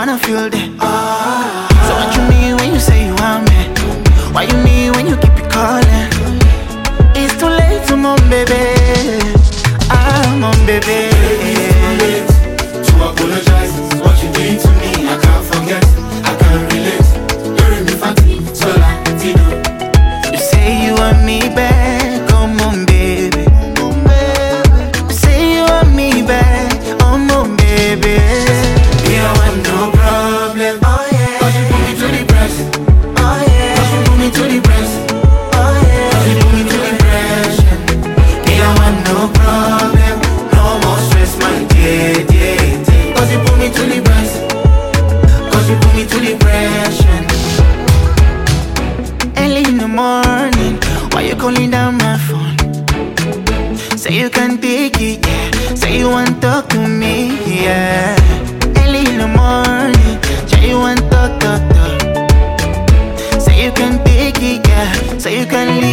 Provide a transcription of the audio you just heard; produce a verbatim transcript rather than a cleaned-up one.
wanna feel that. Ah. So what you mean when you say you want me? Why you mean when you keep it calling? It's too late to mom, baby. I'm on, baby. It's too late to apologize. What you did to me, I can't forget. I can't relate. You're me fatty, so Latino. You say you want me back, come on, baby. You say you want me back, come on, baby. Me, I want no problem. Oh yeah. Cause you put me to the press. Oh yeah. Cause you put me to the press. Oh yeah. Cause you put me to the pressure. Me, I want no problem. No more stress, my dear, dear, dear. Cause you put me to the press. Cause you put me to the pressure. Early in the morning, why you calling down my phone? Say you can't take it, yeah. Say you want talk to me, yeah. Early in the morning, say you want talk, talk, talk. Say you can't take it, yeah. Say you can leave.